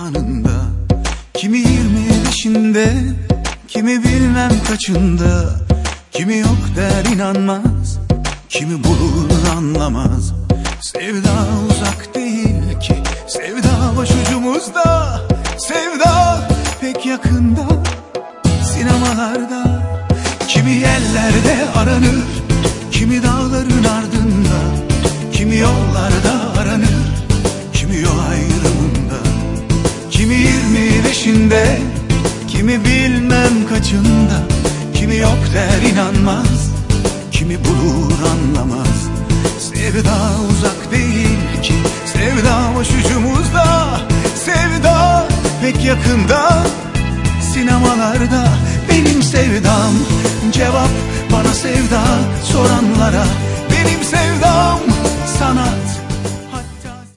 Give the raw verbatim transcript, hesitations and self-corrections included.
anında, kimi yirmi beşinde, kimi bilmem kaçında. Kimi yok der inanmaz, kimi bulur anlamaz. Sevda uzak değil ki, sevda başucumuzda. Sevda pek yakında, sinemalarda. Kimi yerlerde aranır, kimi dağların ardında, kimi yollarda aranır, kimi yol ayrımında. Kimi yirmi beşinde, kimi bilmem kaçında. Kimi yok der inanmaz, kimi bulur anlamaz. Sevda uzak değil ki, sevda başucumuzda. Sevda pek yakında, sinemalarda. Benim sevdam cevap bana sevda soranlara. Benim sevdam sanat.